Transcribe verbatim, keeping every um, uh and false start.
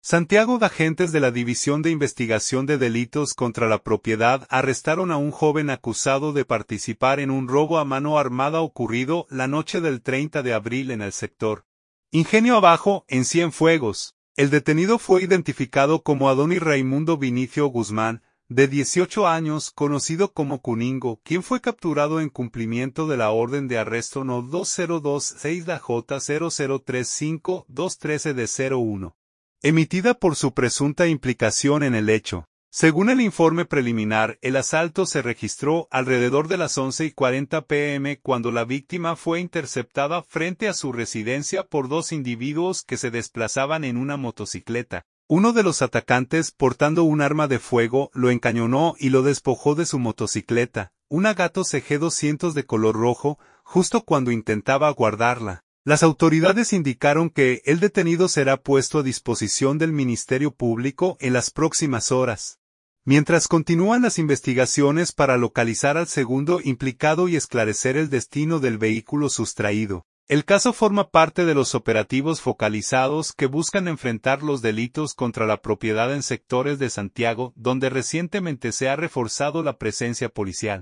Santiago, agentes de la División de Investigación de Delitos contra la Propiedad arrestaron a un joven acusado de participar en un robo a mano armada ocurrido la noche del treinta de abril en el sector Ingenio Abajo, en Cienfuegos. El detenido fue identificado como Adonis Raimundo Vinicio Guzmán, de dieciocho años, conocido como Cuningo, quien fue capturado en cumplimiento de la orden de arresto No dos cero dos seis D J cero cero tres cinco dos uno tres D cero uno. Emitida por su presunta implicación en el hecho. Según el informe preliminar, el asalto se registró alrededor de las once y cuarenta pm cuando la víctima fue interceptada frente a su residencia por dos individuos que se desplazaban en una motocicleta. Uno de los atacantes, portando un arma de fuego, lo encañonó y lo despojó de su motocicleta, una Gato C G doscientos de color rojo, justo cuando intentaba guardarla. Las autoridades indicaron que el detenido será puesto a disposición del Ministerio Público en las próximas horas. Mientras continúan las investigaciones para localizar al segundo implicado y esclarecer el destino del vehículo sustraído. El caso forma parte de los operativos focalizados que buscan enfrentar los delitos contra la propiedad en sectores de Santiago, donde recientemente se ha reforzado la presencia policial.